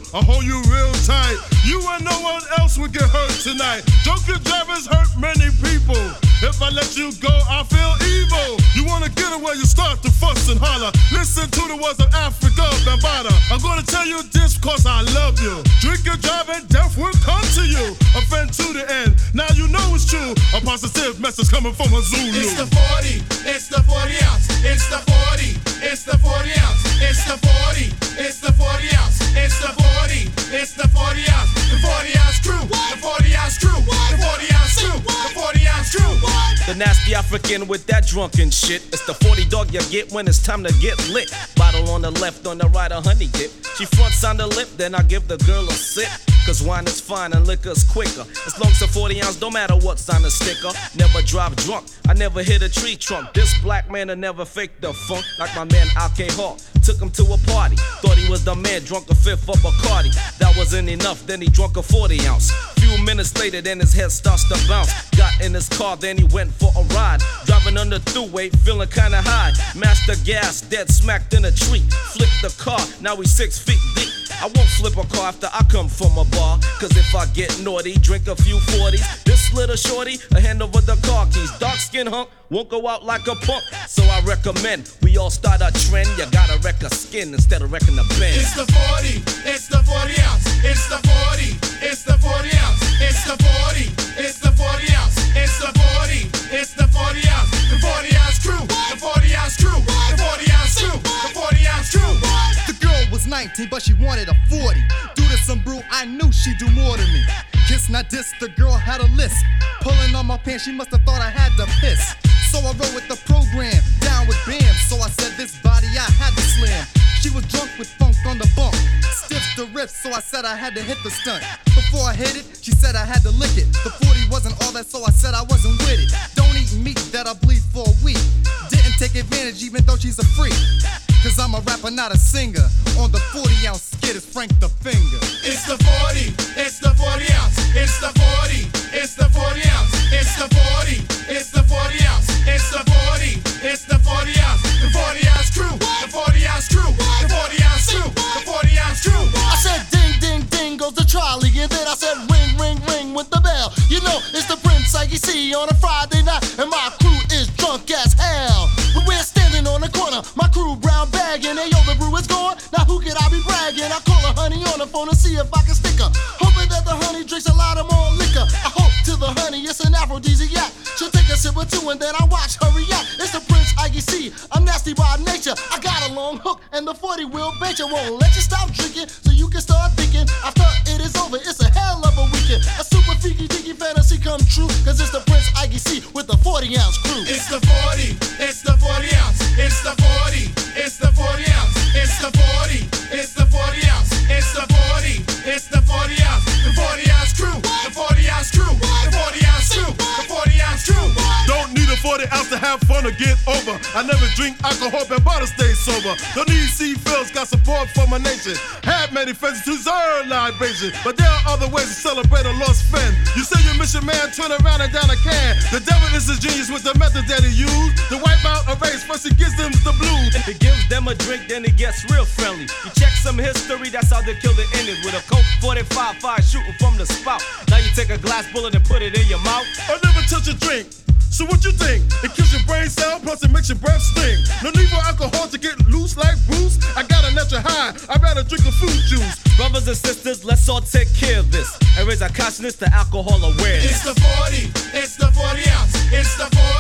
I'll hold you real tight. You and no one else would get hurt tonight. Drunken drivers hurt many people. If I let you go, I feel evil. You wanna get away, you start to fuss and holler. Listen to the words of Africa Bambaataa. I'm gonna tell you this cause I love you. Drink and drive and death will come to you. Offend to the end, now you know it's true. A positive message coming from a Zulu. It's the 40, it's the 40 ounce. It's the 40, it's the 40 ounce. It's the 40, it's the 40 ounce. It's the 40, it's the 40 ounce. The 40 ounce crew, the 40 ounce crew, the 40 ounce crew, the 40 ounce crew. The nasty African with that drunken shit. It's the 40 dog you get when it's time to get lit. Bottle on the left, on the right, a honey dip. She fronts on the lip, then I give the girl a sip. Cause wine is fine and liquor's quicker. As long as a 40 ounce, don't matter what's on the sticker. Never drive drunk, I never hit a tree trunk. This black man will never fake the funk. Like my man Al-K Hawk, took him to a party. Thought he was the man, drunk a fifth of Bacardi. That wasn't enough, then he drunk a 40 ounce. Few minutes later, then his head starts to bounce. Got in his car, then he went for a ride. Driving on the thruway, feeling kinda high. Mashed the gas, dead smacked in a tree. Flipped the car, now we 6 feet deep. I won't flip a car after I come from a bar. Cause if I get naughty, drink a few 40s. This little shorty, a hand over the car keys. Dark skin hunk, won't go out like a punk. So I recommend we all start a trend. You gotta wreck a skin instead of wrecking the bend. It's the 40, it's the 40 ounce. It's the 40, it's the 40 ounce. It's the 40, it's the 40 ounce. It's the 40, it's the 40 ounce. The 40 ounce crew, the 40 ounce crew, the 40 ounce crew, the 40 ounce crew. The girl was 19, but she wanted a 40. Due to some brew, I knew she'd do more than me. Kiss, not diss, the girl had a lisp. Pulling on my pants, she must have thought I had to piss. So I wrote with the program, down with Bam. So I said this body I had to slam. She was drunk with funk on the bump. Stiffed the riff, so I said I had to hit the stunt. Before I hit it, she said I had to lick it. The 40 wasn't all that, so I said I wasn't with it. Don't eat meat that I bleed for a week. Didn't take advantage even though she's a freak. Cause I'm a rapper, not a singer. On the 40 ounce skid is Frank the Finger. It's the 40, it's the 40 ounce. It's the 40, it's the 40 ounce. It's the 40, it's the 40 ounce. It's the 40, it's the 40 ounce. The 40 ounce crew, the 40 ounce crew, the 40 ounce crew, the 40 ounce crew. I said ding, ding, ding goes the trolley. And then I said ring, ring, ring with the bell. You know, it's the Prince Ike C on a Friday night. And my crew is drunk as hell. But we're standing on the corner, my crew brown bagging. Hey yo, the brew is gone, now who could I be bragging? I call her honey on the phone to see if I can stick her. Hoping that the honey drinks a lot of more liquor. I hope to the honey it's an aphrodisiac. She'll take a sip or two and then I watch her react. It's the Prince Ike C, I'm nasty by nature. I got a long hook and the 40 will bait you. Won't let you stop drinking so you can start thinking. After it is over, it's a hell of a weekend. A super freaky deaky fantasy come true. Cause it's the Prince Ike C with the 40 ounce crew. It's the 40, it's the 40 ounce. It's the 40, it's the 40 ounce. It's the 40, it's the 40 ounce. It's the 40, it's the 40 ounce. The 40 ounce crew, the 40 ounce crew, the 40 ounce crew, the 40 ounce crew. Don't need a 40 ounce to have fun or get over. I never drink alcohol, Bambaataa stay sober. Don't need C-Phils, got support from my nation. Had many friends to deserve libation, but there are other ways to celebrate a lost friend. You say you miss your man, turn around and down a can. The devil is a genius with the method that he used to wipe out a race. First he gives them the blues. He gives them a drink, then he gets real friendly. You check some history, that's how they kill the Indians. With a Colt 45 fire shooting from the spout. Now you take a glass bullet and put it in your mouth. I never touch a drink. So what you think? It kills your brain cell, plus it makes your breath stink. No need for alcohol to get loose like Bruce. I got a natural high, I'd rather drink a fruit juice. Brothers and sisters, let's all take care of this and raise our consciousness to alcohol awareness. It's the 40, it's the 40 ounce. It's the 40.